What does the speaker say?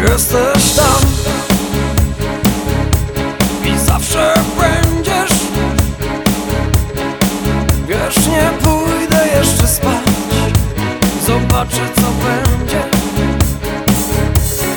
Jesteś tam i zawsze będziesz. Wiesz, nie pójdę jeszcze spać, zobaczę